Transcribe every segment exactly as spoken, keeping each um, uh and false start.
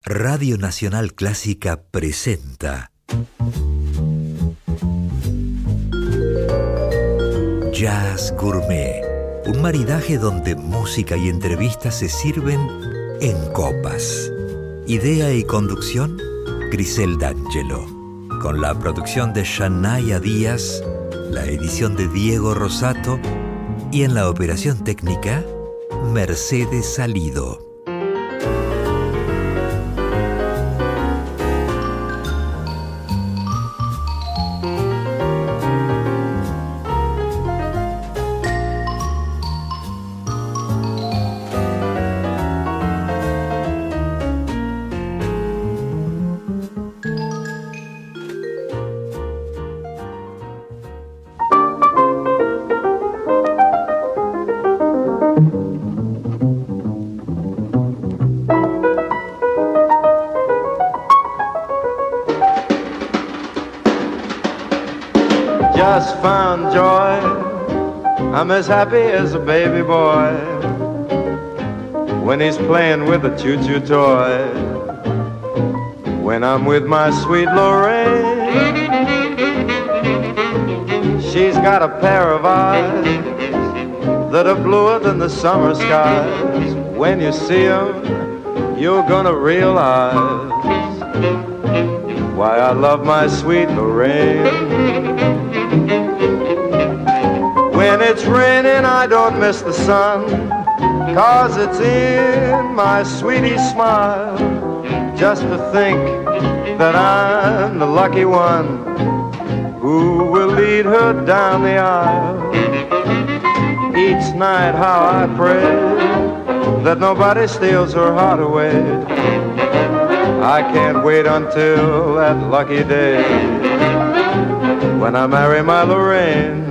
Radio Nacional Clásica presenta Jazz Gourmet, un maridaje donde música y entrevistas se sirven en copas. Idea y conducción, Grisel D'Angelo, con la producción de Shanaya Díaz, la edición de Diego Rosato y en la operación técnica, Mercedes Salido. Just found joy, I'm as happy as a baby boy when he's playing with a choo-choo toy. When I'm with my sweet Lorraine, she's got a pair of eyes that are bluer than the summer skies. When you see them, you're gonna realize why I love my sweet Lorraine. When it's raining, I don't miss the sun, 'cause it's in my sweetie's smile. Just to think that I'm the lucky one who will lead her down the aisle. Each night how I pray that nobody steals her heart away. I can't wait until that lucky day when I marry my Lorraine.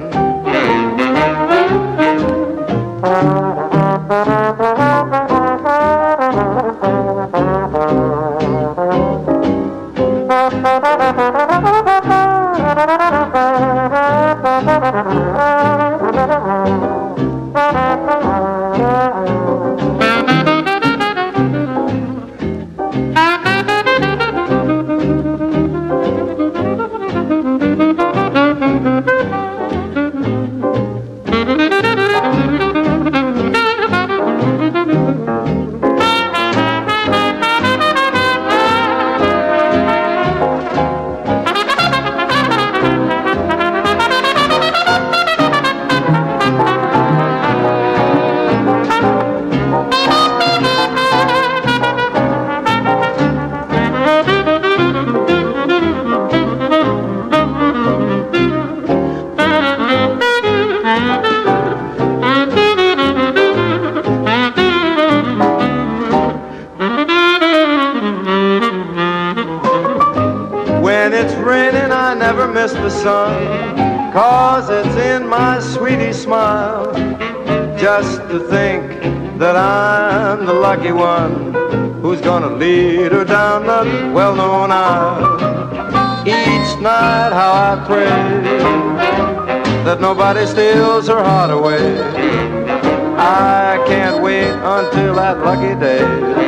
When it's raining, I never miss the sun, 'cause it's in my sweetie's smile. Just to think that I'm the lucky one who's gonna lead her down the well-known aisle. Each night how I pray that nobody steals her heart away. I can't wait until that lucky day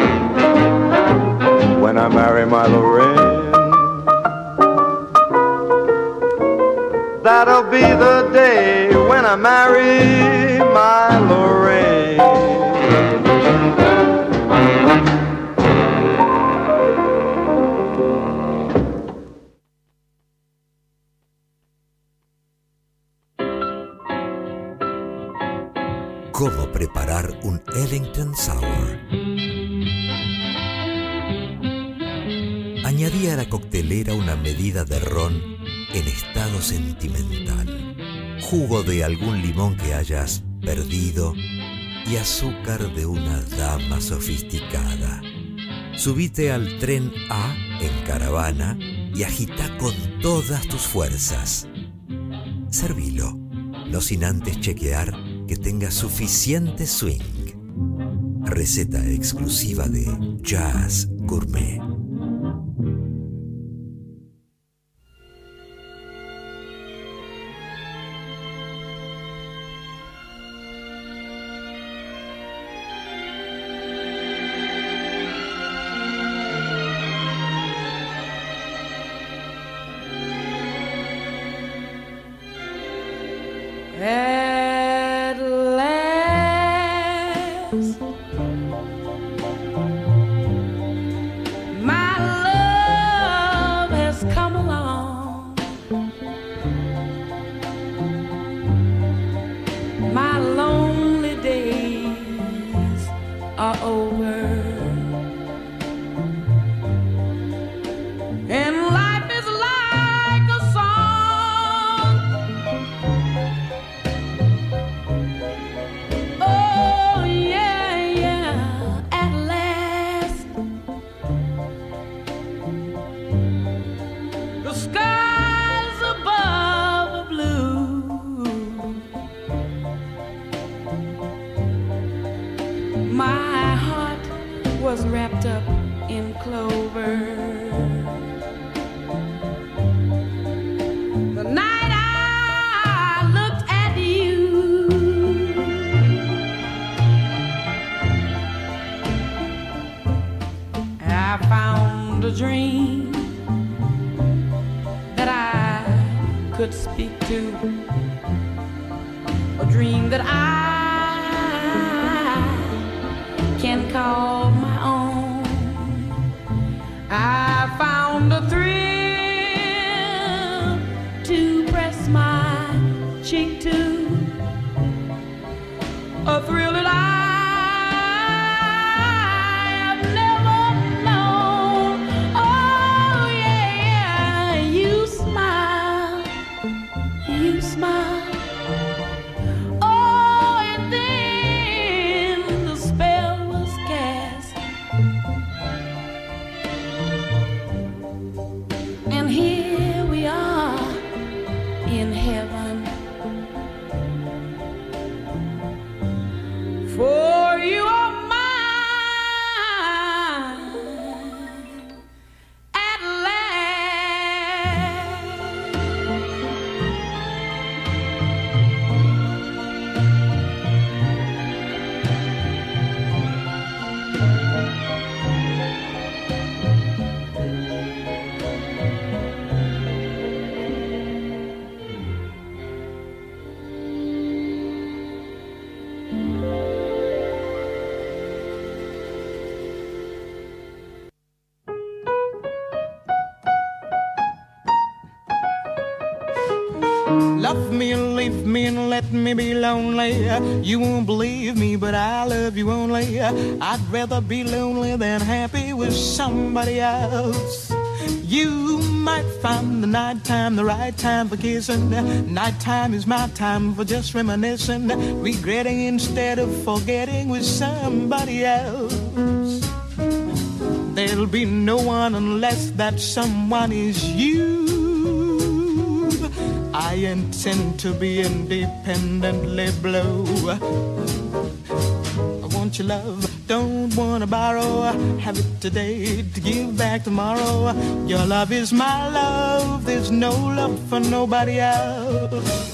when I marry my Lorraine. That'll be the day when I marry my Lorraine. ¿Cómo preparar un Ellington Sour? Añadí a la coctelera una medida de ron en estado sentimental, jugo de algún limón que hayas perdido y azúcar de una dama sofisticada. Subite al tren A en caravana y agita con todas tus fuerzas. Servilo, no sin antes chequear que tenga suficiente swing. Receta exclusiva de Jazz Gourmet. over. The night I looked at you, I found a dream that I could speak to, a dream that I can call my own. I found a thrill to press my cheek to, a thrill that I have never known. Oh yeah, you smile, you smile. For you are mine at last. Love me and leave me and let me be lonely. You won't believe me, but I love you only. I'd rather be lonely than happy with somebody else. You might find the nighttime the right time for kissing. Nighttime is my time for just reminiscing, regretting instead of forgetting with somebody else. There'll be no one unless that someone is you. I intend to be independently blue. I want your love, don't wanna borrow. Have it today to give back tomorrow. Your love is my love, there's no love for nobody else.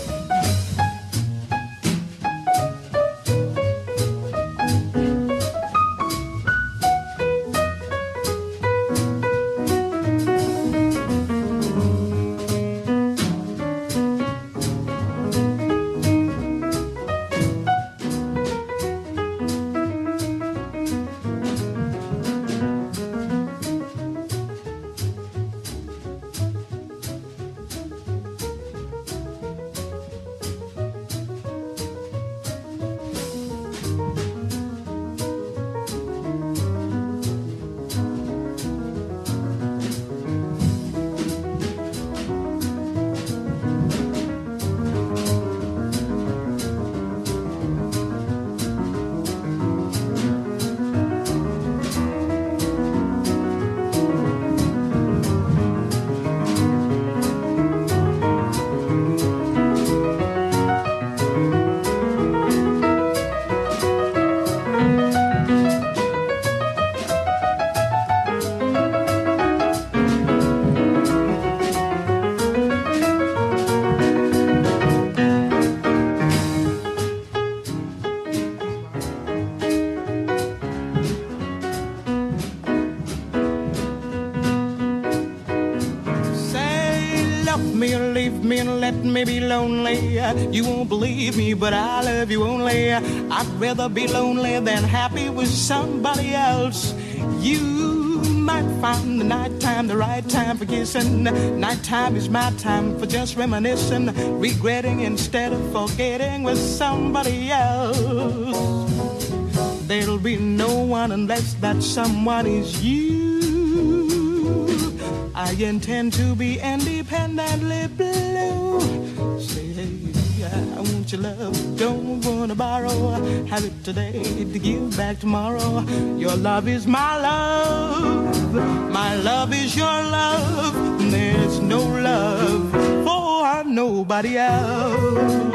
Me be lonely. You won't believe me, but I love you only. I'd rather be lonely than happy with somebody else. You might find the nighttime the right time for kissing. Nighttime is my time for just reminiscing, regretting instead of forgetting with somebody else. There'll be no one unless that someone is you. I intend to be independently blue. Say, hey, I want your love, don't wanna borrow. Have it today to give back tomorrow. Your love is my love, my love is your love. There's no love for nobody else.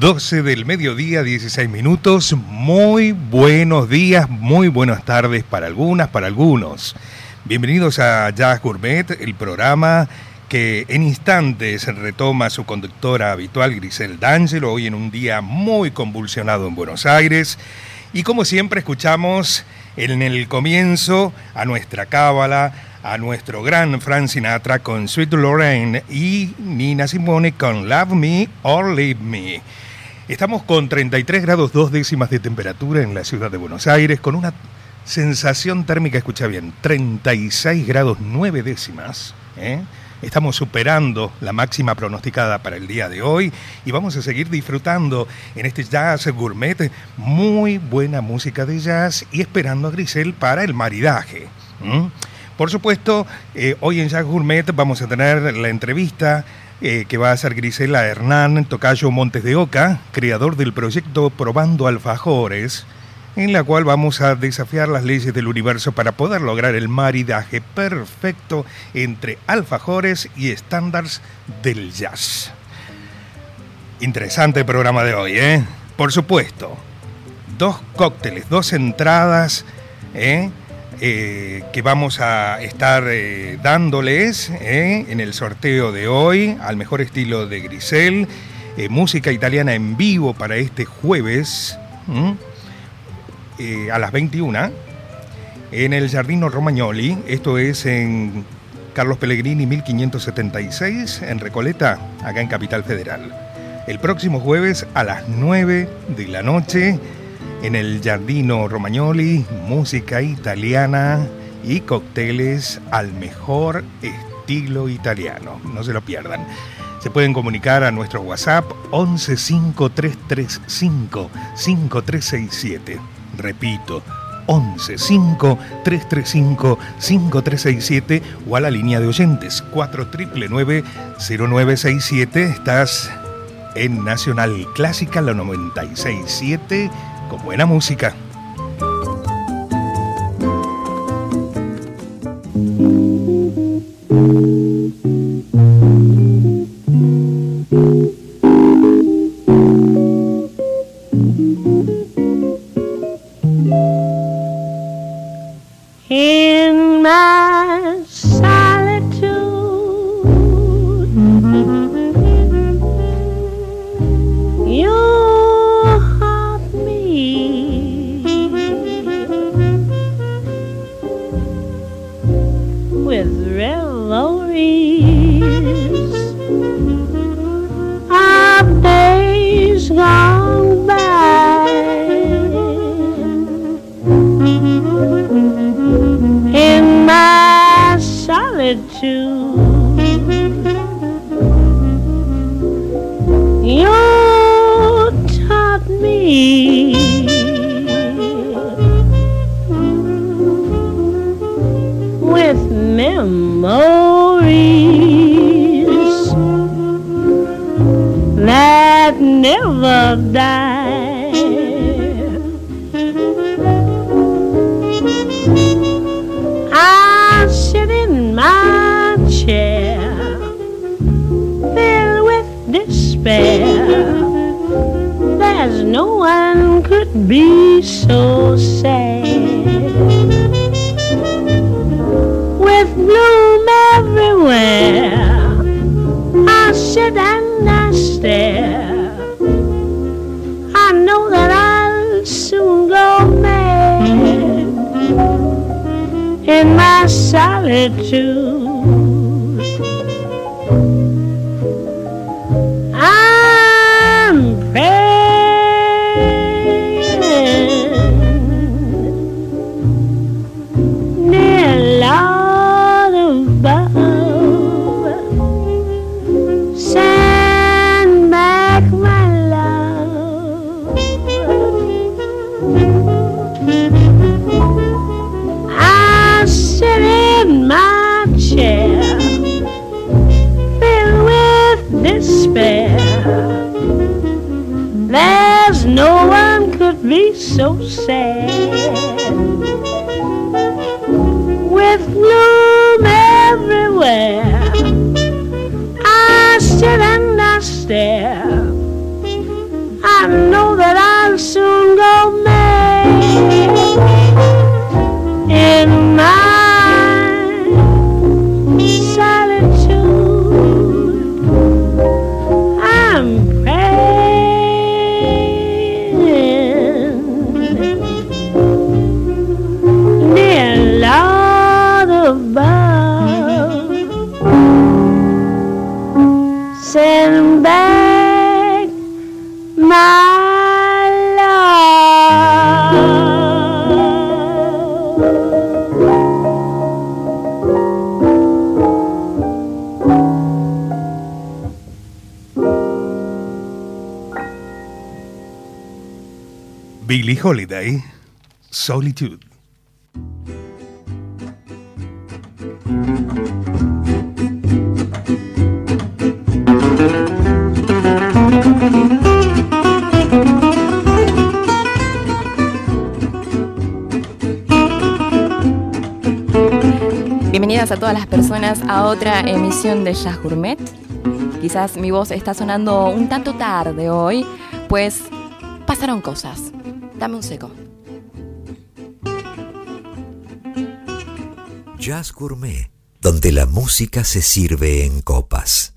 doce del mediodía, dieciséis minutos. Muy buenos días, muy buenas tardes para algunas, para algunos. Bienvenidos a Jazz Gourmet, el programa que en instantes retoma su conductora habitual, Grisel D'Angelo, hoy en un día muy convulsionado en Buenos Aires. Y como siempre escuchamos en el comienzo a nuestra cábala, a nuestro gran Frank Sinatra con Sweet Lorraine y Nina Simone con Love Me or Leave Me. Estamos con treinta y tres grados dos décimas de temperatura en la ciudad de Buenos Aires, con una sensación térmica, escucha bien, treinta y seis grados nueve décimas, ¿eh? Estamos superando la máxima pronosticada para el día de hoy y vamos a seguir disfrutando en este Jazz Gourmet muy buena música de jazz y esperando a Grisel para el maridaje. ¿Mm? Por supuesto, eh, hoy en Jazz Gourmet vamos a tener la entrevista eh, que va a hacer Grisel a Hernán Tocayo Montes de Oca, creador del proyecto Probando Alfajores, en la cual vamos a desafiar las leyes del universo para poder lograr el maridaje perfecto entre alfajores y estándares del jazz. Interesante el programa de hoy, ¿eh? Por supuesto, dos cócteles, dos entradas, ¿eh? Eh, que vamos a estar eh, dándoles ¿eh? en el sorteo de hoy, al mejor estilo de Grisel, eh, música italiana en vivo para este jueves, ¿Mm? Eh, a las veintiuna, en el Giardino Romagnoli, esto es en Carlos Pellegrini mil quinientos setenta y seis, en Recoleta, acá en Capital Federal. El próximo jueves a las nueve de la noche, en el Giardino Romagnoli, música italiana y cócteles al mejor estilo italiano. No se lo pierdan. Se pueden comunicar a nuestro WhatsApp once cinco tres tres cinco cinco tres seis siete. Repito, once cinco tres tres cinco cinco tres seis siete o a la línea de oyentes cuatro nueve nueve cero nueve seis siete. Estás en Nacional Clásica, la noventa y seis punto siete, con buena música. In my solitude, you haunt me with revelries of days gone by. In my solitude, you taught me with memories that never die. I sit in my chair, filled with despair. There's no one could be so sad. With bloom everywhere, I sit and I stare. I know that I'll soon go mad in my solitude. I'm praying, dear Lord above, send back my love. I sit in my chair, filled with despair. There's no one could be so sad. With gloom everywhere, I sit and I stare. Billie Holiday, Solitude. Bienvenidas a todas las personas a otra emisión de Jazz Gourmet. Quizás mi voz está sonando un tanto tarde hoy, pues pasaron cosas. Dame un seco. Jazz Gourmet, donde la música se sirve en copas.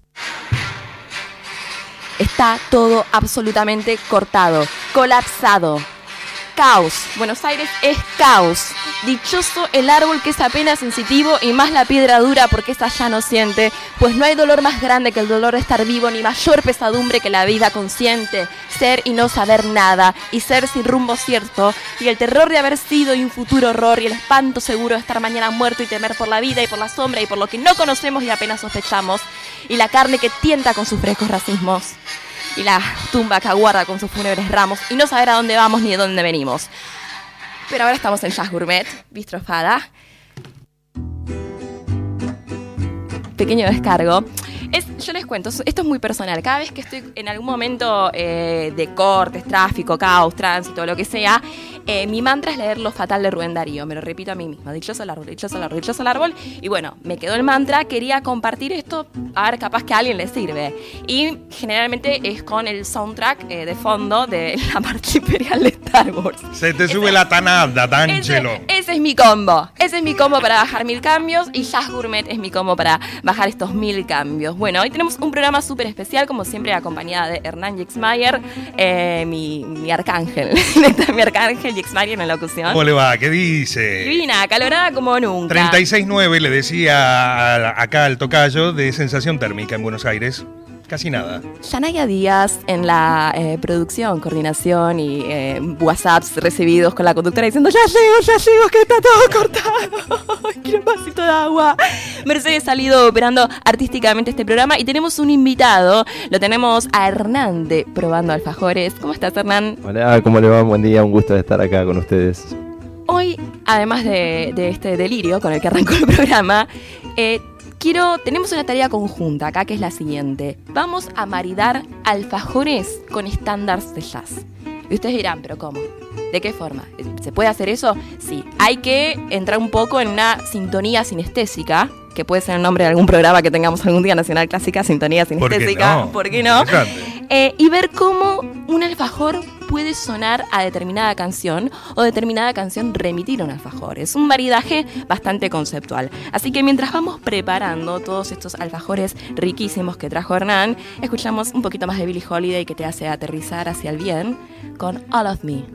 Está todo absolutamente cortado, colapsado. Caos. Buenos Aires es caos. Dichoso el árbol que es apenas sensitivo y más la piedra dura porque esa ya no siente, pues no hay dolor más grande que el dolor de estar vivo, ni mayor pesadumbre que la vida consciente, ser y no saber nada, y ser sin rumbo cierto, y el terror de haber sido y un futuro horror, y el espanto seguro de estar mañana muerto y temer por la vida y por la sombra y por lo que no conocemos y apenas sospechamos, y la carne que tienta con sus frescos racismos, y la tumba que aguarda con sus fúnebres ramos, y no saber a dónde vamos ni de dónde venimos. Pero ahora estamos en Jazz Gourmet, bistrofada. Pequeño descargo. Es, yo les cuento, esto es muy personal. Cada vez que estoy en algún momento eh, de cortes, tráfico, caos, tránsito, lo que sea, eh, mi mantra es leer Lo Fatal de Rubén Darío. Me lo repito a mí misma. Dichoso el árbol, dichoso el árbol, dichoso el árbol. Y bueno, me quedó el mantra. Quería compartir esto, a ver, capaz que a alguien le sirve. Y generalmente es con el soundtrack eh, de fondo de la marcha imperial de Star Wars. Se te sube ese, la tanada, D'Angelo. Ese, ese es mi combo. Ese es mi combo para bajar mil cambios. Y Jazz Gourmet es mi combo para bajar estos mil cambios. Bueno, hoy tenemos un programa súper especial, como siempre, acompañada de Hernán Jexmayer, eh, mi, mi arcángel. mi arcángel Jexmayer en la locución. ¿Cómo le va? ¿Qué dice? Divina, acalorada como nunca. treinta y seis nueve le decía acá al tocayo de sensación térmica en Buenos Aires. Casi nada. Yanaya Díaz en la eh, producción, coordinación y eh, WhatsApps recibidos con la conductora diciendo ya llego, ya llego, que está todo cortado. Quiero un vasito de agua. Mercedes ha salido operando artísticamente este programa y tenemos un invitado. Lo tenemos a Hernán de Probando Alfajores. ¿Cómo estás, Hernán? Hola, ¿cómo le va? Buen día, un gusto de estar acá con ustedes. Hoy, además de, de este delirio con el que arrancó el programa, eh, Quiero, tenemos una tarea conjunta acá que es la siguiente. Vamos a maridar alfajores con estándares de jazz. Y ustedes dirán, ¿pero cómo? ¿De qué forma? ¿Se puede hacer eso? Sí. Hay que entrar un poco en una sintonía sinestésica, que puede ser el nombre de algún programa que tengamos algún día, Nacional Clásica, Sintonía Sinestésica. ¿Por qué no? ¿Por qué no? Eh, y ver cómo un alfajor puede sonar a determinada canción o determinada canción remitir a un alfajor. Es un maridaje bastante conceptual. Así que mientras vamos preparando todos estos alfajores riquísimos que trajo Hernán, escuchamos un poquito más de Billie Holiday que te hace aterrizar hacia el bien con All of Me.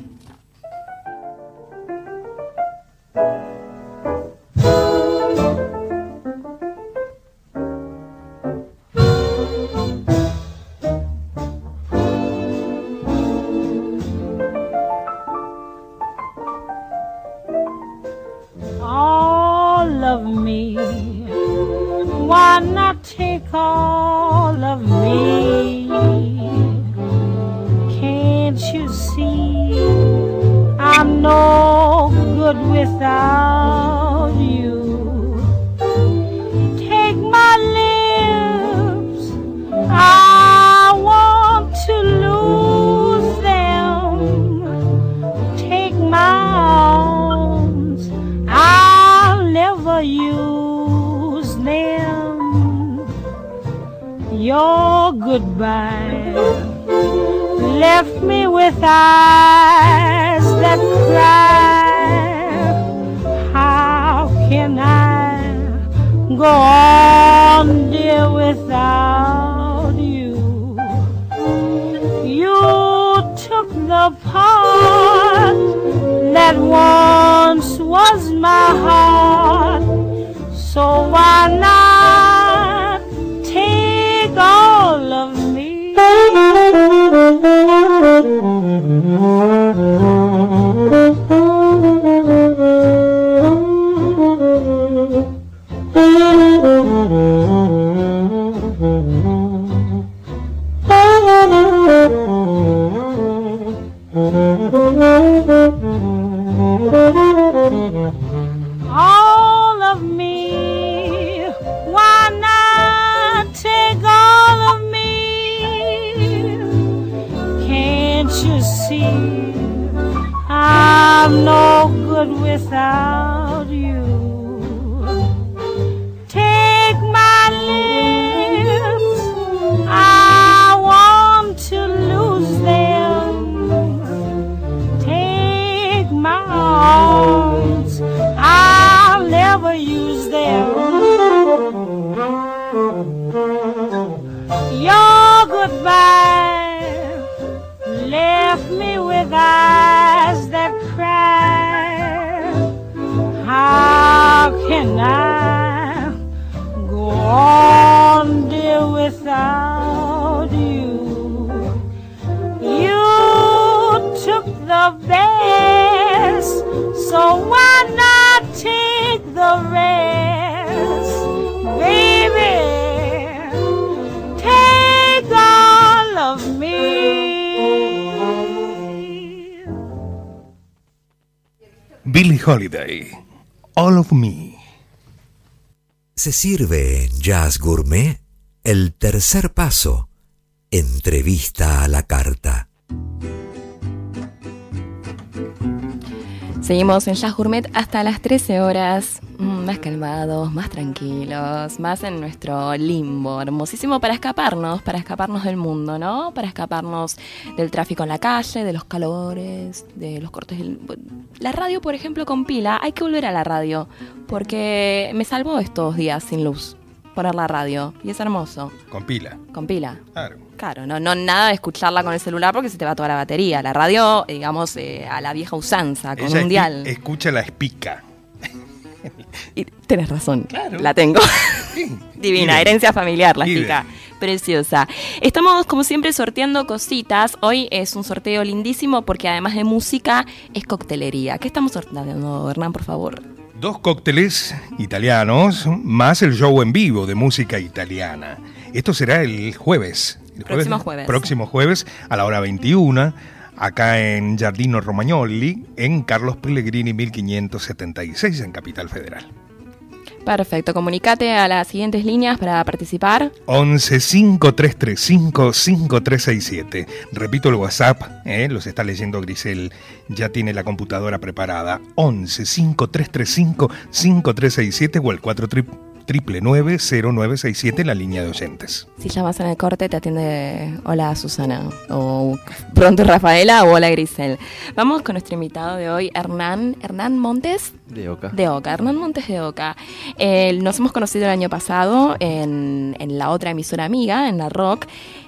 All of me, why not take all of me? Can't you see I'm no good without you? Take my lips, I want to lose them. Take my arms, I'll never use them. Your goodbye left me with eyes that cry. How can I go on, dear, without you? You took the part that once was my heart, so why not take all of me? see I'm no good without you. Take my lips, I want to lose them. Take my arms, I'll never use them. Your goodbye left me with eyes that cry. How can I go on, dear, without you? You took the best, so why not take the rest? Baby, take all of me. Billie Holiday, All of Me. Se sirve en Jazz Gourmet el tercer paso, entrevista a la carta. Seguimos en Jazz Gourmet hasta las trece horas, más calmados, más tranquilos, más en nuestro limbo, hermosísimo para escaparnos, para escaparnos del mundo, ¿no? Para escaparnos del tráfico en la calle, de los calores, de los cortes. Del... La radio, por ejemplo, con pila, hay que volver a la radio, porque me salvó estos días sin luz, poner la radio, y es hermoso. Con pila. Con pila. Claro. Claro, no, no nada de escucharla con el celular porque se te va toda la batería. La radio, digamos, eh, a la vieja usanza, con Ella un dial. Escucha la espica. Y tenés razón, Claro. la tengo. Sí. Divina, Bien. herencia familiar, la Bien. chica. Preciosa. Estamos, como siempre, sorteando cositas. Hoy es un sorteo lindísimo porque además de música, es coctelería. ¿Qué estamos sorteando, Hernán, por favor? Dos cócteles italianos más el show en vivo de música italiana. Esto será el jueves. El Próximo jueves. Próximo jueves a la hora veintiuna, acá en Giardino Romagnoli, en Carlos Pellegrini mil quinientos setenta y seis, en Capital Federal. Perfecto, comunicate a las siguientes líneas para participar. once cinco tres tres cinco cinco tres seis siete. Repito el WhatsApp, ¿eh? Los está leyendo Grisel, ya tiene la computadora preparada. once cinco tres tres cinco cinco tres seis siete o el cuatro nueve nueve cero nueve seis siete, la línea de oyentes. Si llamas en el corte, te atiende hola Susana, o pronto Rafaela, o hola Grisel. Vamos con nuestro invitado de hoy, Hernán, Hernán Montes. De Oca. De Oca, Hernán Montes de Oca. Eh, nos hemos conocido el año pasado en, en la otra emisora amiga, en la Rock,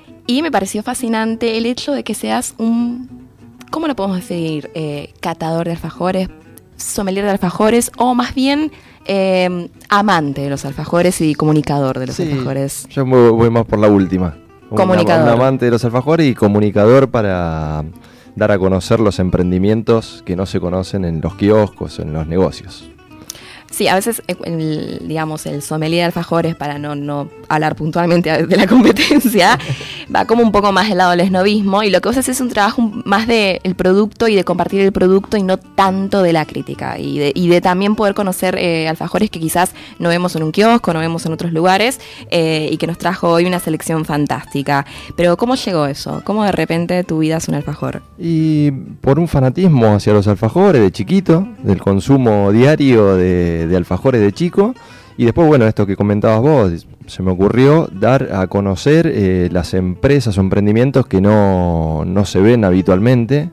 y me pareció fascinante el hecho de que seas un, ¿cómo lo podemos decir? Eh, catador de alfajores, sommelier de alfajores, o más bien eh, amante de los alfajores y comunicador de los Sí, alfajores. yo voy, voy más por la última. Comunicador. Un amante de los alfajores y comunicador para dar a conocer los emprendimientos que no se conocen en los kioscos, en los negocios. Sí, a veces, el, digamos, el sommelier de alfajores, para no, no hablar puntualmente de la competencia, va como un poco más del lado del esnobismo, y lo que vos haces es un trabajo más del producto y de compartir el producto y no tanto de la crítica, y de, y de también poder conocer eh, alfajores que quizás no vemos en un kiosco, no vemos en otros lugares, eh, y que nos trajo hoy una selección fantástica. Pero ¿cómo llegó eso? ¿Cómo de repente tu vida es un alfajor? Y por un fanatismo hacia los alfajores de chiquito, del consumo diario de, de alfajores de chico, y después, bueno, esto que comentabas vos, se me ocurrió dar a conocer eh, las empresas o emprendimientos que no, no se ven habitualmente,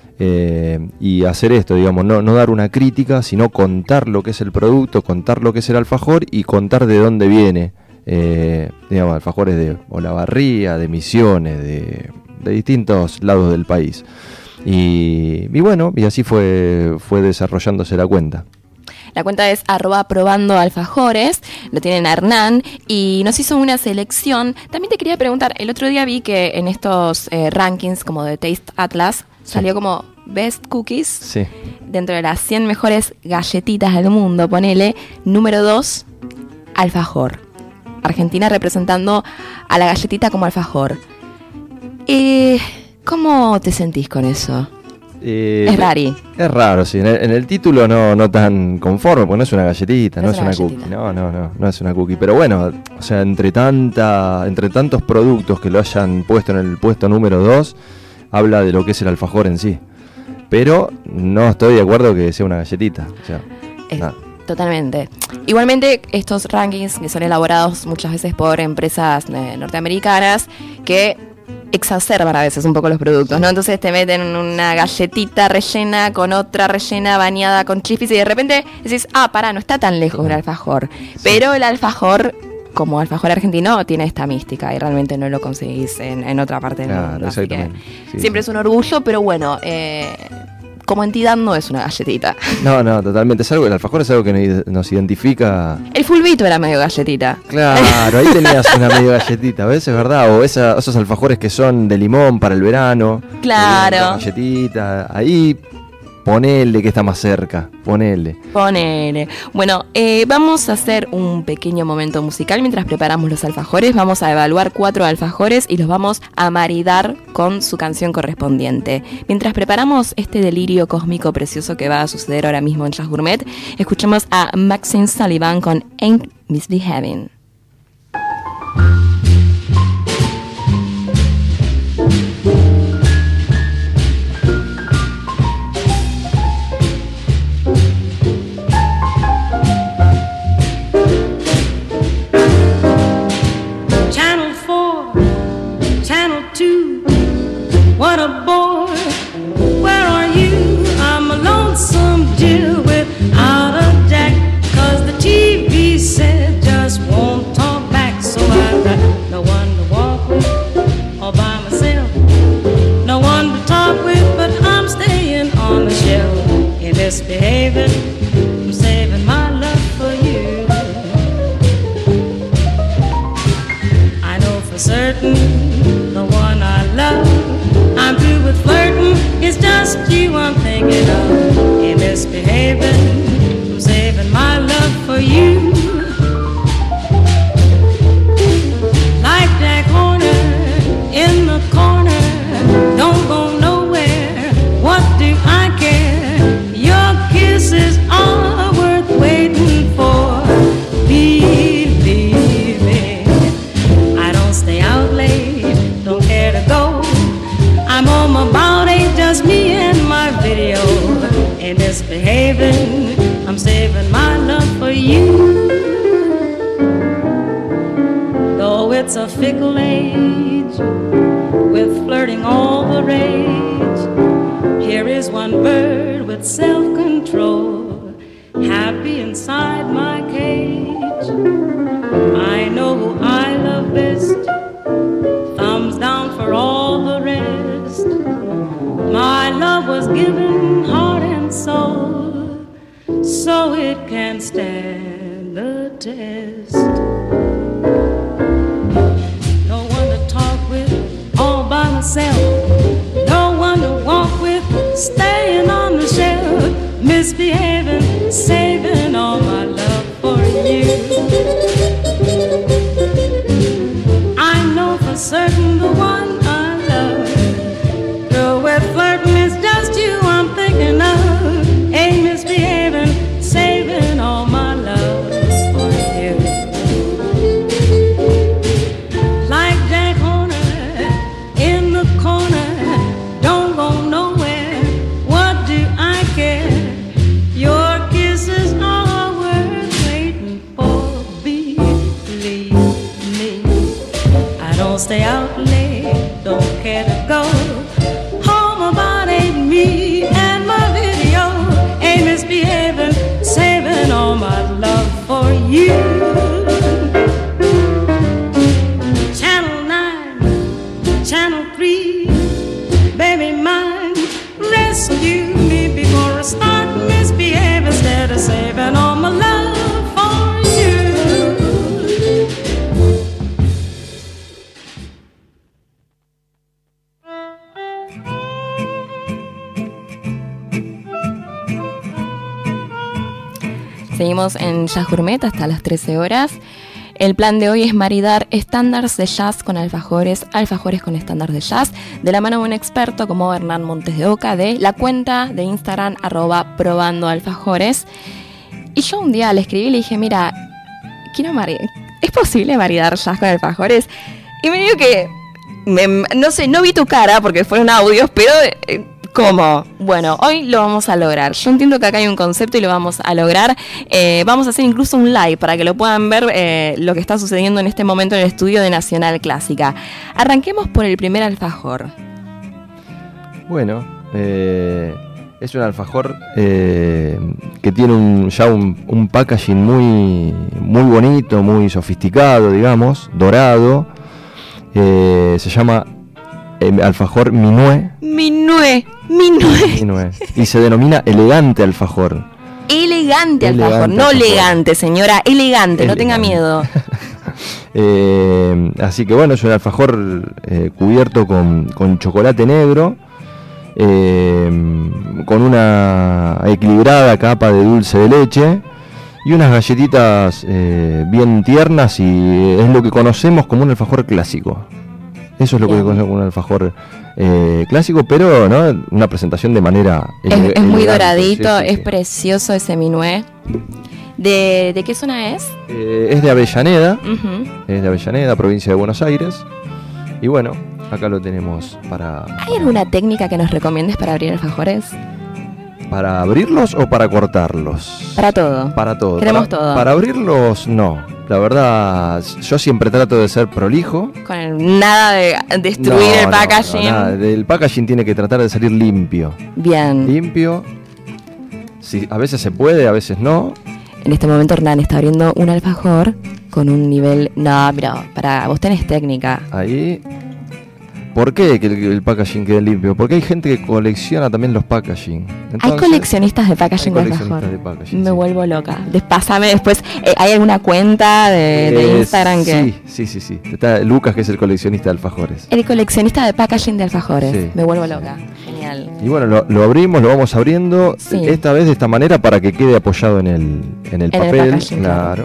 eh, y hacer esto, digamos, no, no dar una crítica, sino contar lo que es el producto, contar lo que es el alfajor y contar de dónde viene, eh, digamos, alfajores de Olavarría, de Misiones, de, de distintos lados del país. Y, y bueno, y así fue, fue desarrollándose la cuenta. La cuenta es arroba probando alfajores, lo tienen a Hernán, y nos hizo una selección. También te quería preguntar, el otro día vi que en estos eh, rankings como de Taste Atlas, Sí. salió como Best Cookies, Sí. dentro de las cien mejores galletitas del mundo, ponele, número dos, alfajor. Argentina representando a la galletita como alfajor. Eh, ¿Cómo te sentís con eso? Eh, Es rari. Es raro, sí. En el, en el título no, no tan conforme, porque no es una galletita, No no, es es una una galletita. cookie. No, no, no, no es una cookie. Pero bueno, o sea, entre tanta, entre tantos productos que lo hayan puesto en el puesto número dos, habla de lo que es el alfajor en sí. Pero no estoy de acuerdo que sea una galletita. O sea, Es- nada. Totalmente. Igualmente, estos rankings que son elaborados muchas veces por empresas eh, norteamericanas que exacerban a veces un poco los productos, ¿no? Entonces te meten una galletita rellena con otra rellena bañada con chispis y de repente decís, ah, pará, no está tan lejos un alfajor. Pero el alfajor, como alfajor argentino, tiene esta mística y realmente no lo conseguís en, en otra parte del Claro, mundo. Así que exactamente. Sí. siempre es un orgullo, pero bueno, eh, como entidad no es una galletita. No, no, totalmente. Es algo, el alfajor es algo que nos- nos identifica. El fulbito era medio galletita. Claro, ahí tenías una medio galletita, ¿ves? Es verdad. O esa- esos alfajores que son de limón para el verano. Claro. que vienen con galletita. Ahí ponele que está más cerca. Ponele. Ponele. Bueno, eh, vamos a hacer un pequeño momento musical mientras preparamos los alfajores. Vamos a evaluar cuatro alfajores y los vamos a maridar con su canción correspondiente. Mientras preparamos este delirio cósmico precioso que va a suceder ahora mismo en Jazz Gourmet, escuchemos a Maxine Sullivan con Ain't Misbehaving. Channel four, Channel two, what a bore. Where are you? I'm a lonesome Jill without a jack, 'cause the T V set just won't talk back. So I've got no one to walk with all by myself, no one to talk with, but I'm staying on the shelf and misbehaving. I'm saving my love for you. I know for certain the one I love, I'm through with flirting, it's just you I'm thinking of. Ain't misbehaving, I'm saving my love for you. Like Jack Horner in the corner, don't go nowhere, what do I care? Your kisses are worth waiting for. Believe me, I don't stay out late, don't care to go. I'm home about eight, just me and my video. Ain't misbehaving, I'm saving my love for you. Though it's a fickle age, with flirting all the rage, here is one bird with self-control, happy inside my cage. I know who I love best, thumbs down for all the rest. My love was given heart and soul, so it can stand the test. No one to talk with, all by myself, no one to walk with, staying on the shelf, misbehaving, saving all my love for you. I know for certain the one I love, girl, with flirting is just you I'm thinking of. Ain't misbehaving, saving all my love for you. Like Jack Horner in the corner, don't go nowhere, what do I care? Your kisses are worth waiting for. Believe me, I don't stay out late, don't care to go. Home about eight, me and my video. Ain't misbehaving, saving all my love for you. Channel nine, Channel three, baby mine, rescue me before I start misbehaving, instead of saving all my love for you. Seguimos en Jazz Gourmet hasta las trece horas. El plan de hoy es maridar estándares de jazz con alfajores, alfajores con estándares de jazz, de la mano de un experto como Hernán Montes de Oca, de la cuenta de Instagram arroba probando alfajores. Y yo un día le escribí y le dije, mira, quiero maridar, ¿es posible maridar jazz con alfajores? Y me dijo que Me, no sé, no vi tu cara porque fueron audios, pero eh, ¿cómo? Bueno, hoy lo vamos a lograr. Yo entiendo que acá hay un concepto y lo vamos a lograr. Eh, vamos a hacer incluso un live para que lo puedan ver eh, lo que está sucediendo en este momento en el estudio de Nacional Clásica. Arranquemos por el primer alfajor. Bueno, eh, es un alfajor eh, que tiene un, ya un, un packaging muy, muy bonito, muy sofisticado, digamos, dorado. Eh, se llama eh, alfajor Minué. Minué, Minué. Minué. Y se denomina elegante alfajor. Elegante, elegante alfajor, no alfajor. Elegante, señora, elegante, elegante. No tenga miedo. eh, así que bueno, es un alfajor eh, cubierto con, con chocolate negro, eh, con una equilibrada capa de dulce de leche y unas galletitas eh, bien tiernas, y es lo que conocemos como un alfajor clásico. Eso es lo bien. que conocemos como un alfajor eh, clásico, pero ¿no? Una presentación de manera Es, ele- es muy doradito, sí, sí, es sí. precioso ese minué. ¿De, ¿De qué zona es? Eh, es de Avellaneda, uh-huh. es de Avellaneda, provincia de Buenos Aires. Y bueno, acá lo tenemos para... ¿Hay alguna técnica que nos recomiendes para abrir alfajores? ¿Para abrirlos o para cortarlos? Para todo. Para todo. Queremos para, todo. Para abrirlos, no. La verdad, yo siempre trato de ser prolijo. Con el, nada de destruir no, el packaging. No, no, nada. El packaging tiene que tratar de salir limpio. Bien. Limpio. Sí, a veces se puede, a veces no. En este momento Hernán está abriendo un alfajor con un nivel... No, pero para vos tenés técnica. Ahí... ¿Por qué que el, el packaging quede limpio? Porque hay gente que colecciona también los packaging. Entonces, hay coleccionistas de packaging de alfajor. De packaging, Me sí. vuelvo loca. Pásame después. Eh, ¿Hay alguna cuenta de, eh, de Instagram que...? Sí, sí, sí, sí. Está Lucas, que es el coleccionista de alfajores. El coleccionista de packaging de alfajores. Sí, Me vuelvo sí, loca. Sí. Genial. Y bueno, lo, lo abrimos, lo vamos abriendo. Sí. Esta vez de esta manera para que quede apoyado en el, en el en papel. El packaging, claro.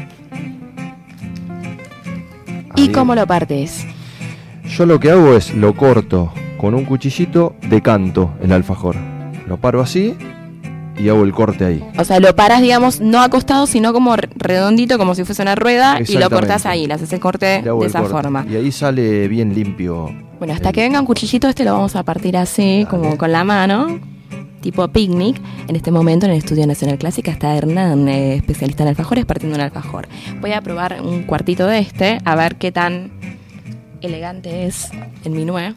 ¿Y cómo lo partes? Yo lo que hago es lo corto con un cuchillito de canto el alfajor. Lo paro así y hago el corte ahí. O sea, lo paras, digamos, no acostado, sino como redondito, como si fuese una rueda, y lo cortás ahí, le haces el corte de esa corte. forma. Y ahí sale bien limpio. Bueno, hasta el... que venga un cuchillito, este lo vamos a partir así, Dale. como con la mano, tipo picnic. En este momento en el Estudio Nacional Clásica está Hernán, eh, especialista en alfajores, partiendo un alfajor. Voy a probar un cuartito de este, a ver qué tan... elegante es el minué.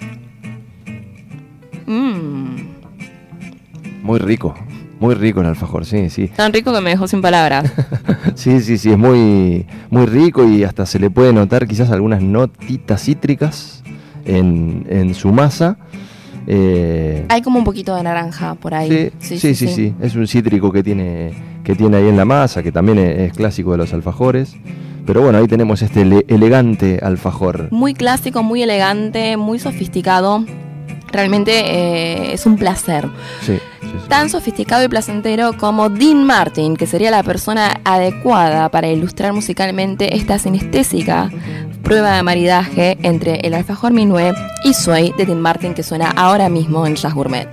Mmm. Muy rico, muy rico el alfajor, sí, sí. Tan rico que me dejó sin palabras. sí, sí, sí, es muy, muy rico y hasta se le puede notar quizás algunas notitas cítricas en, en su masa. Eh, Hay como un poquito de naranja por ahí. Sí, sí, sí, sí, sí, sí. Es un cítrico que tiene, que tiene ahí en la masa, que también es, es clásico de los alfajores. Pero bueno, ahí tenemos este ele- elegante alfajor. Muy clásico, muy elegante, muy sofisticado. Realmente eh, es un placer. Sí, sí, sí. Tan sofisticado y placentero como Dean Martin, que sería la persona adecuada para ilustrar musicalmente esta sinestésica prueba de maridaje entre el alfajor minué y Sway de Dean Martin, que suena ahora mismo en Jazz Gourmet.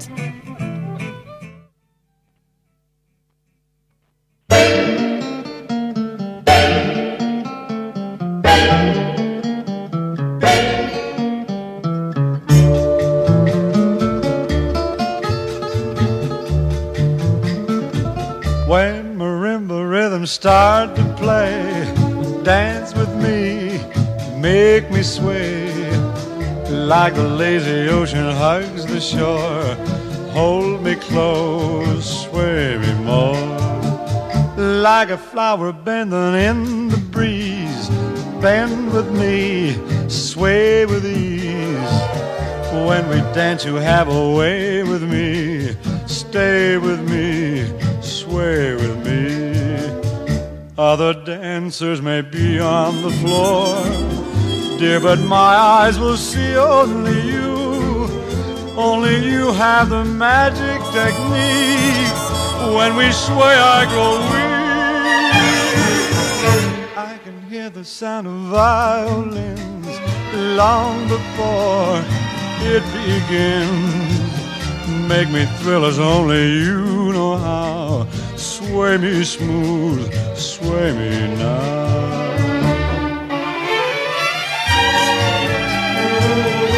When marimba rhythms start to play, dance with me, make me sway, like the lazy ocean hugs the shore. Hold me close, sway me more, like a flower bending in the breeze. Bend with me, sway with ease. When we dance, you have a way with me. Stay with me, sway with me. Other dancers may be on the floor, dear, but my eyes will see only you. Only you have the magic technique. When we sway, I grow weak. I can hear the sound of violins long before it begins. Make me thrill as only you know how. Sway me smooth, sway me now.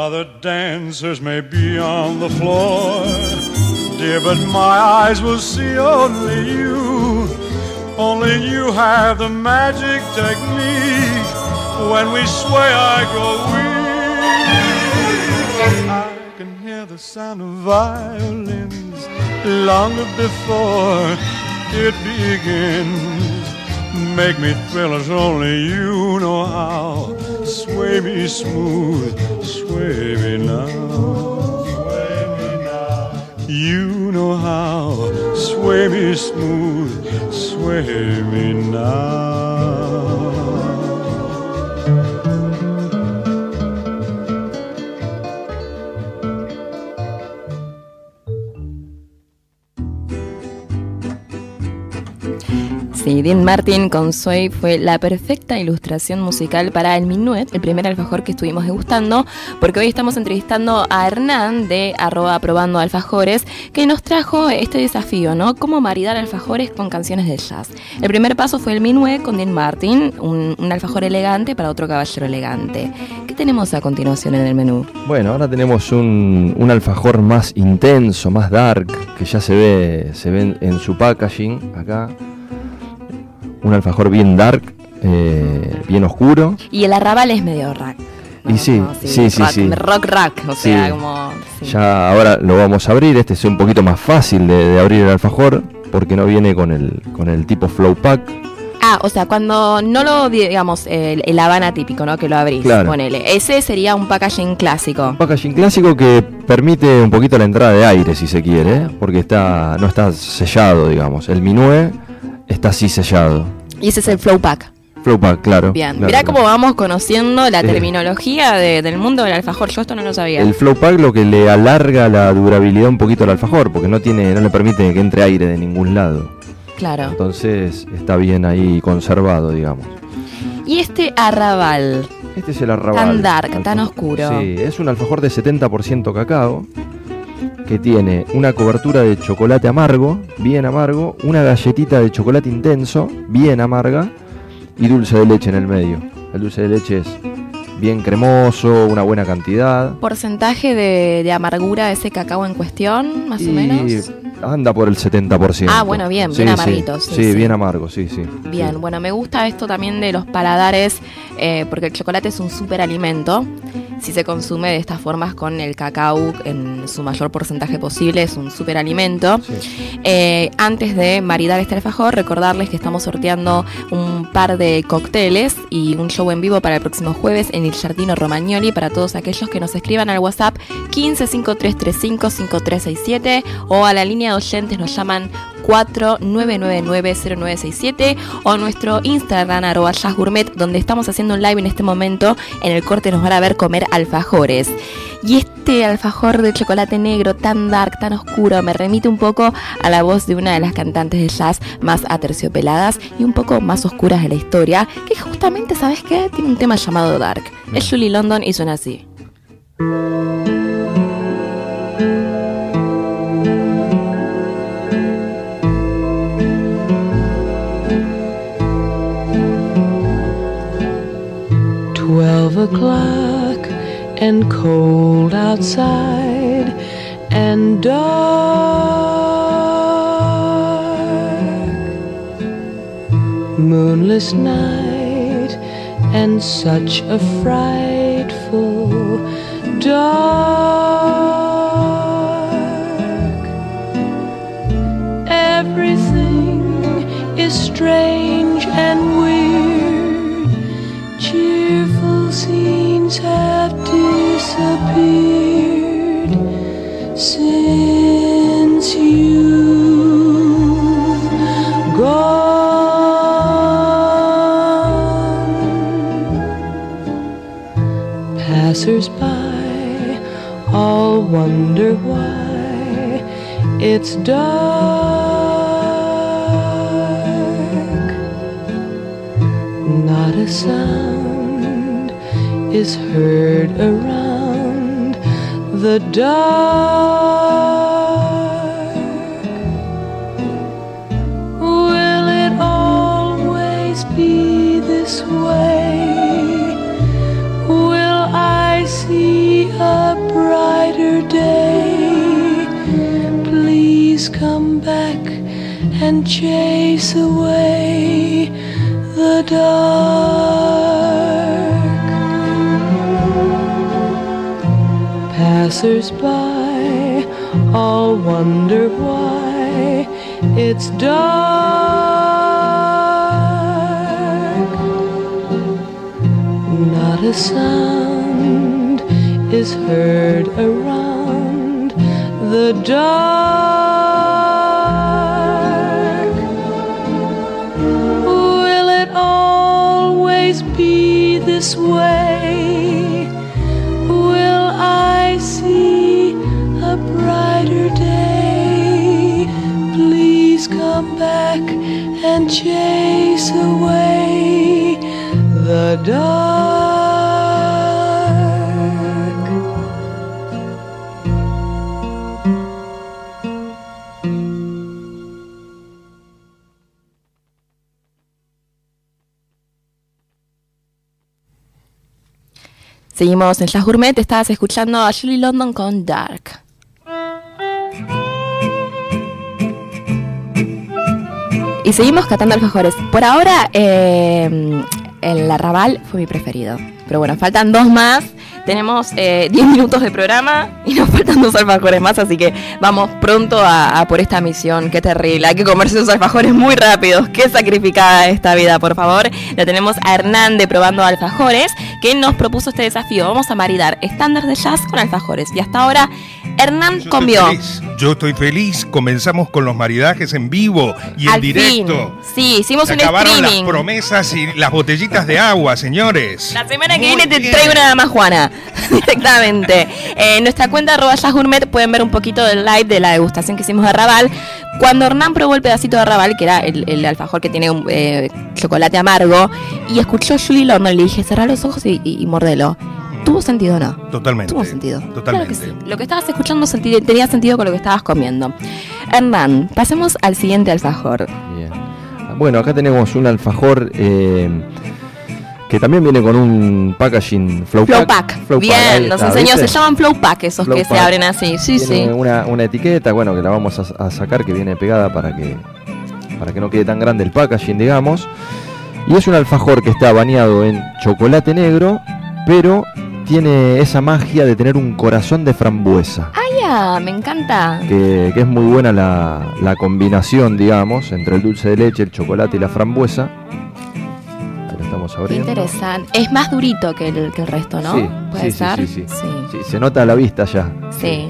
Other dancers may be on the floor, dear, but my eyes will see only you. Only you have the magic technique. When we sway, I go weak. I can hear the sound of violins long before it begins. Make me thrill as only you know how. Sway me smooth, sway me now. Sway me now. You know how. Sway me smooth, sway me now. Sí, Dean Martin con Sway fue la perfecta ilustración musical para el Minuet, el primer alfajor que estuvimos degustando, porque hoy estamos entrevistando a Hernán de arroba probando alfajores, que nos trajo este desafío, ¿no? Cómo maridar alfajores con canciones de jazz. El primer paso fue el Minuet con Dean Martin, un, un alfajor elegante para otro caballero elegante. ¿Qué tenemos a continuación en el menú? Bueno, ahora tenemos un, un alfajor más intenso, más dark, que ya se ve, se ve en, en su packaging acá. Un alfajor bien dark, eh, bien oscuro. Y el arrabal es medio rock. Y sí, no, sí, sí, rock, sí. Rock, rock, o sí. sea, como... Sí. Ya ahora lo vamos a abrir, este es un poquito más fácil de, de abrir el alfajor, porque no viene con el, con el tipo flow pack. Ah, o sea, cuando no lo, digamos, el, el Habana típico, ¿no? Que lo abrís, claro. Ponele. Ese sería un packaging clásico. Un packaging clásico que permite un poquito la entrada de aire, si se quiere, ¿eh? Porque está no está sellado, digamos. El Minuet está así sellado. Y ese es el flow pack. Flow pack, claro. Bien, claro, mirá claro. cómo vamos conociendo la Eh. terminología de, del mundo del alfajor. Yo esto no lo sabía. El flow pack lo que le alarga la durabilidad un poquito al alfajor, porque no tiene, no le permite que entre aire de ningún lado. Claro. Entonces está bien ahí conservado, digamos. Y este arrabal. Este es el arrabal. Tan dark, Alfajor. tan oscuro. Sí, es un alfajor de setenta por ciento cacao, que tiene una cobertura de chocolate amargo, bien amargo, una galletita de chocolate intenso, bien amarga, y dulce de leche en el medio. El dulce de leche es bien cremoso, una buena cantidad. ¿Porcentaje de, de amargura de ese cacao en cuestión, más y o menos? Anda por el setenta por ciento. Ah, bueno, bien, Sí, bien sí. amarguito. Sí, Sí, sí. bien amargo, sí, sí. Bien, Sí. bueno, me gusta esto también de los paladares, eh, porque el chocolate es un superalimento. Si se consume de estas formas con el cacao en su mayor porcentaje posible, es un superalimento. Sí. Eh, antes de maridar este alfajor, recordarles que estamos sorteando un par de cócteles y un show en vivo para el próximo jueves en el Giardino Romagnoli para todos aquellos que nos escriban al WhatsApp quince cinco tres tres cinco cinco tres seis siete o a la línea de oyentes nos llaman cuatro nueve nueve nueve cero nueve seis siete o nuestro Instagram arroba jazzgourmet, donde estamos haciendo un live en este momento. En el corte nos van a ver comer alfajores. Y este alfajor de chocolate negro tan dark, tan oscuro, me remite un poco a la voz de una de las cantantes de jazz más aterciopeladas y un poco más oscuras de la historia, que justamente, ¿sabes qué? Tiene un tema llamado Dark. Es Julie London y suena así. Twelve o'clock and cold outside and dark. Moonless night and such a frightful dark. Everything is strange and weird. Cheerful scenes have disappeared since you've gone. Passers-by all wonder why it's dark. Not a sound is heard around the dark. Will it always be this way? Will I see a brighter day. Please come back and chase away the dark. Passers-by all wonder why it's dark. Not a sound is heard around the dark. Will it always be this way? Will I see a brighter day? Please come back and chase away the dark. Seguimos en Jazz Gourmet, estabas escuchando a Julie London con Dark. Y seguimos catando alfajores. Por ahora, eh, el Arrabal fue mi preferido. Pero bueno, faltan dos más. Tenemos eh, diez minutos de programa y nos faltan dos alfajores más, así que vamos pronto a, a por esta misión. Qué terrible, hay que comerse esos alfajores muy rápidos. Qué sacrificada esta vida, por favor. La tenemos a Hernán de Probando Alfajores, que nos propuso este desafío. Vamos a maridar estándares de jazz con alfajores. Y hasta ahora, Hernán Yo comió. estoy feliz. Yo estoy feliz. Comenzamos con los maridajes en vivo y en Al directo. fin. Sí, hicimos Se un acabaron streaming. las promesas y las botellitas de agua, señores. La semana que Muy viene te bien. traigo una dama Juana directamente. Eh, en nuestra cuenta arroba Jazz Gourmet pueden ver un poquito del live de la degustación que hicimos de Arrabal. Cuando Hernán probó el pedacito de Arrabal, que era el, el alfajor que tiene un eh, chocolate amargo, y escuchó a Julie London, le dije, cerrá los ojos y, y, y mordelo. ¿Tuvo sentido o no? Totalmente. Tuvo sentido. Totalmente. Claro que sí. Lo que estabas escuchando senti- tenía sentido con lo que estabas comiendo. Hernán, pasemos al siguiente alfajor. Bien. Bueno, acá tenemos un alfajor eh, que también viene con un packaging flow, Flow pack. pack. Flow Bien, pack, ahí nos está, enseñó, ¿viste? se llaman flow pack esos Flow que se pack. abren así. Sí, Tiene sí. Una, una etiqueta, bueno, que la vamos a, a sacar, que viene pegada para que, para que no quede tan grande el packaging, digamos. Y es un alfajor que está bañado en chocolate negro, pero tiene esa magia de tener un corazón de frambuesa. ¡Ay, ya! Me encanta. Que, que es muy buena la, la combinación, digamos, entre el dulce de leche, el chocolate y la frambuesa. Ahí lo estamos Qué abriendo. interesante. Es más durito que el, que el resto, ¿no? Sí, ¿Puede sí, ser? sí, sí, sí. Sí. Sí, se nota a la vista ya. Sí.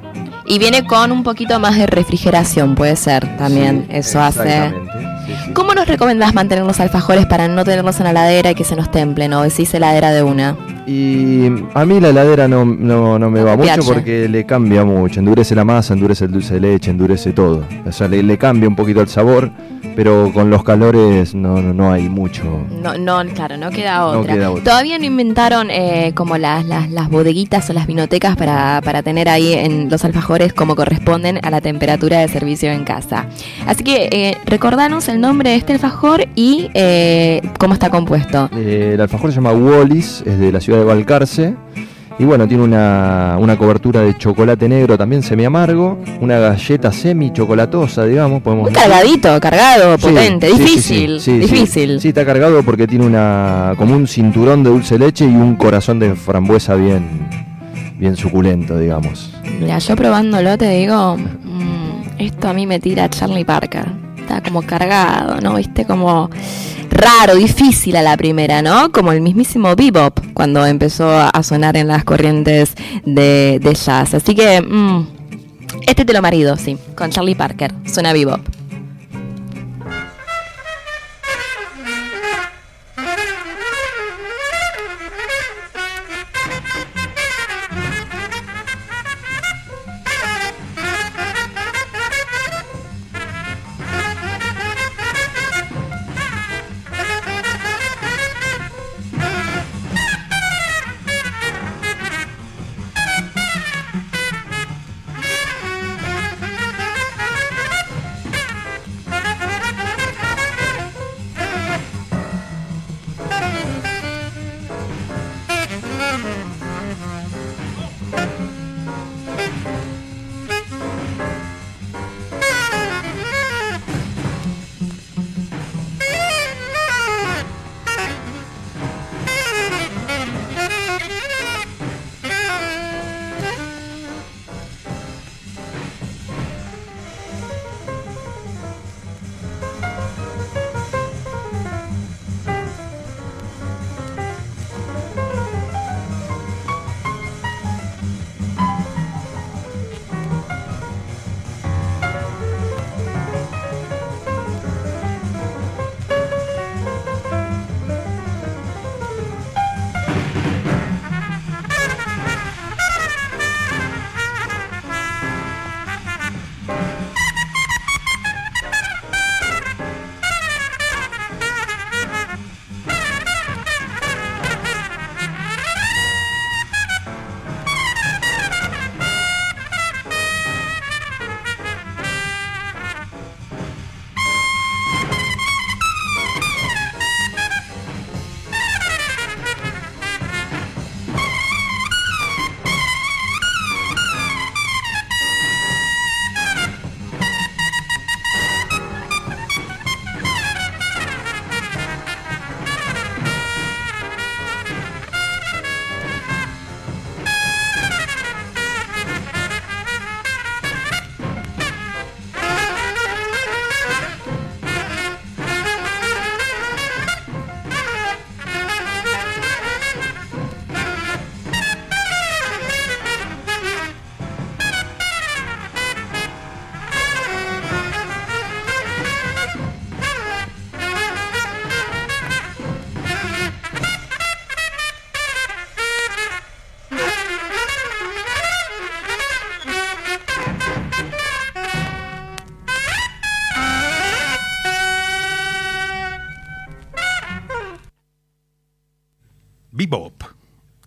Y viene con un poquito más de refrigeración, puede ser también. Sí, Eso hace. exactamente. Sí, sí. ¿Cómo nos recomendás mantener los alfajores para no tenerlos en la heladera y que se nos templen? ¿O decís heladera de una? Y a mí la heladera no, no, no me va No te mucho piace. porque le cambia mucho. Endurece la masa, endurece el dulce de leche, endurece todo. O sea, le, le cambia un poquito el sabor, pero con los calores no, no, no hay mucho. No, no, claro, no queda otra. No queda otra. Todavía no inventaron eh, como las, las, las bodeguitas o las vinotecas para, para tener ahí en los alfajores como corresponden a la temperatura de servicio en casa. Así que eh, recordanos el nombre de este alfajor y eh, cómo está compuesto. Eh, el alfajor se llama Wallis, es de la ciudad de Balcarce. Y bueno, tiene una, una cobertura de chocolate negro también semi amargo, una galleta semi chocolatosa, digamos, podemos Muy decir. cargadito, cargado, Sí, potente, sí, sí, difícil, sí, sí, difícil. Sí, sí, está cargado porque tiene una como un cinturón de dulce de leche y un corazón de frambuesa bien, bien suculento, digamos. Mira, yo probándolo te digo, mmm, esto a mí me tira a Charlie Parker. Está como cargado, ¿no? Viste, como raro, difícil a la primera, ¿no? Como el mismísimo bebop cuando empezó a sonar en las corrientes de, de jazz. Así que, mmm, este te lo marido, sí, con Charlie Parker. Suena bebop.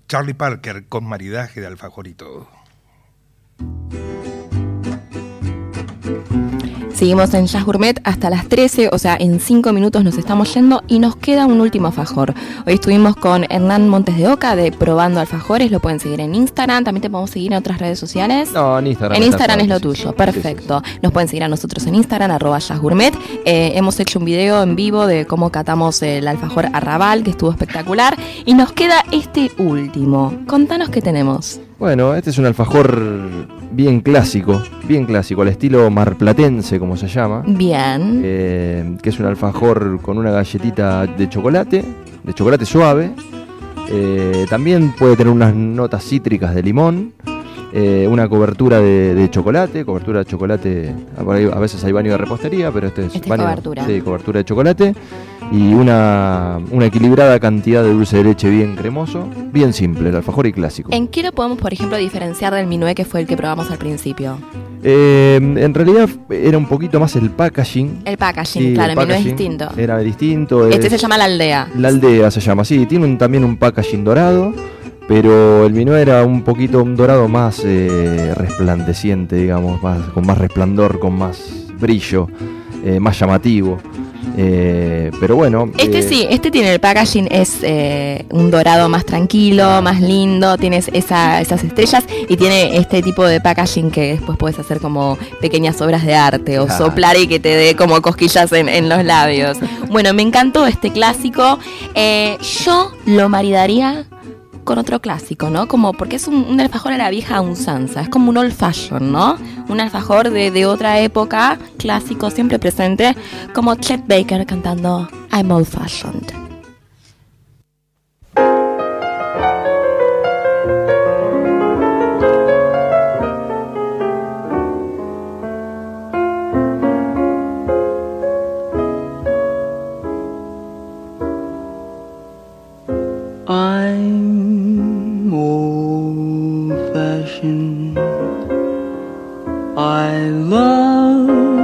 Charlie Parker con maridaje de alfajor y todo. Seguimos en Jazz Gourmet hasta las trece, o sea, en cinco minutos nos estamos yendo y nos queda un último alfajor. Hoy estuvimos con Hernán Montes de Oca de Probando Alfajores, lo pueden seguir en Instagram, también te podemos seguir en otras redes sociales. No, en Instagram. En Instagram es lo sí, tuyo, sí, perfecto. sí, sí. Nos pueden seguir a nosotros en Instagram, arroba Jazz Gourmet. Eh, hemos hecho un video en vivo de cómo catamos el alfajor Arrabal, que estuvo espectacular. Y nos queda este último. Contanos qué tenemos. Bueno, este es un alfajor bien clásico, bien clásico, al estilo marplatense, como se llama. Bien. Eh, que es un alfajor con una galletita de chocolate, de chocolate suave. Eh, también puede tener unas notas cítricas de limón. Eh, una cobertura de, de chocolate, cobertura de chocolate, a veces hay baño de repostería, pero este es, este baño, es cobertura. Sí, cobertura de chocolate. Y una, una equilibrada cantidad de dulce de leche bien cremoso, bien simple, el alfajor y clásico. ¿En qué lo podemos, por ejemplo, diferenciar del minué que fue el que probamos al principio? Eh, en realidad era un poquito más el packaging. El packaging, Sí, claro, el, el minué es packaging distinto. Era distinto. Este es, se llama La Aldea. La Aldea se llama, sí, tiene un, también un packaging dorado, pero el minué era un poquito un dorado más eh, resplandeciente, digamos, más, con más resplandor, con más brillo, eh, más llamativo. Eh, pero bueno. Este eh, sí, este tiene el packaging, es eh, un dorado más tranquilo, más lindo, tienes esa, esas estrellas y tiene este tipo de packaging que después puedes hacer como pequeñas obras de arte o Ah. soplar y que te dé como cosquillas en, en los labios. Bueno, me encantó este clásico. Eh, yo lo maridaría con otro clásico, ¿no? Como porque es un, un alfajor a la vieja usanza, es como un old fashion, ¿no? Un alfajor de, de otra época, clásico, siempre presente, como Chet Baker cantando I'm old fashioned. I'm old-fashioned. I love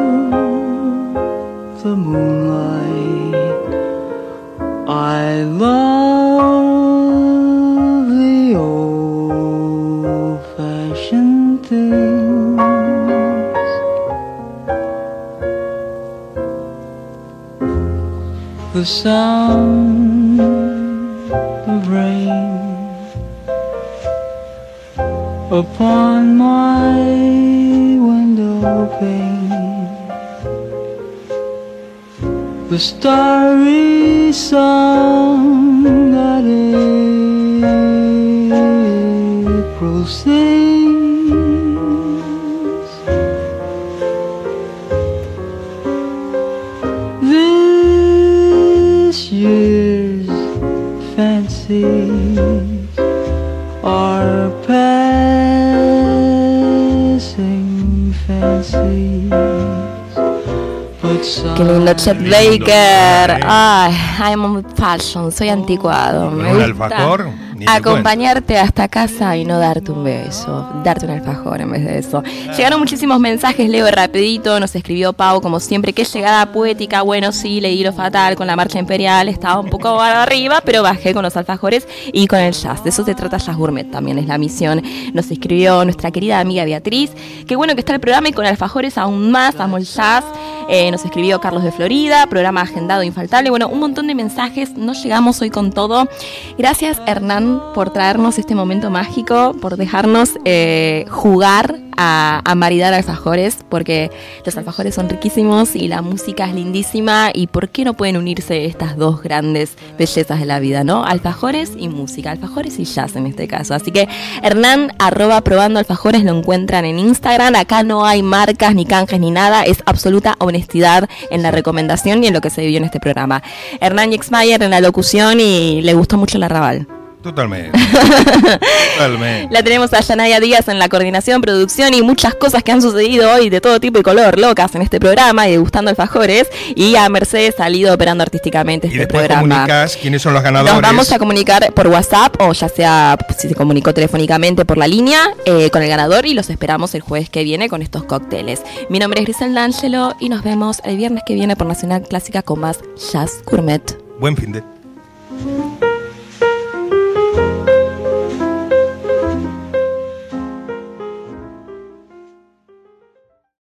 the moonlight. I love the old-fashioned things. The sound of rain upon my window pane, the starry song that April sings. This year's fancies are passing fancies, but Qué lindo Chet Baker. Ay, I'm old fashion, soy anticuado. Me Un gusta alfajor, ni te acompañarte hasta casa y no darte un beso, darte un alfajor en vez de eso. Llegaron muchísimos mensajes, leo rapidito, nos escribió Pau, como siempre, qué llegada poética. Bueno, sí, leí Lo Fatal con la marcha imperial, estaba un poco arriba, pero bajé con los alfajores y con el jazz. De eso se trata Jazz Gourmet, también es la misión. Nos escribió nuestra querida amiga Beatriz, qué bueno que está el programa y con alfajores aún más, amo el jazz. Eh, nos escribió Carlos de Florida, programa agendado infaltable. Bueno, un montón de mensajes, no llegamos hoy con todo. Gracias, Hernán, por traernos este momento mágico, por dejarnos eh, jugar a, a maridar alfajores, porque los alfajores son riquísimos y la música es lindísima. ¿Y por qué no pueden unirse estas dos grandes bellezas de la vida, no? Alfajores y música, alfajores y jazz en este caso. Así que Hernán, arroba probando alfajores, lo encuentran en Instagram. Acá no hay marcas, ni canjes, ni nada. Es absoluta honestidad en la recomendación y en lo que se vivió en este programa. Hernán Yexmayer en la locución y le gustó mucho el Arrabal. Totalmente. Totalmente. La tenemos a Yanaya Díaz en la coordinación, producción y muchas cosas que han sucedido hoy de todo tipo y color, locas en este programa y degustando alfajores. Y a Mercedes Salido operando artísticamente Y este después programa. comunicás quiénes son los ganadores. Nos vamos a comunicar por WhatsApp o ya sea si se comunicó telefónicamente por la línea eh, con el ganador y los esperamos el jueves que viene con estos cócteles. Mi nombre es Griselda D'Angelo y nos vemos el viernes que viene por Nacional Clásica con más Jazz Gourmet. Buen fin de...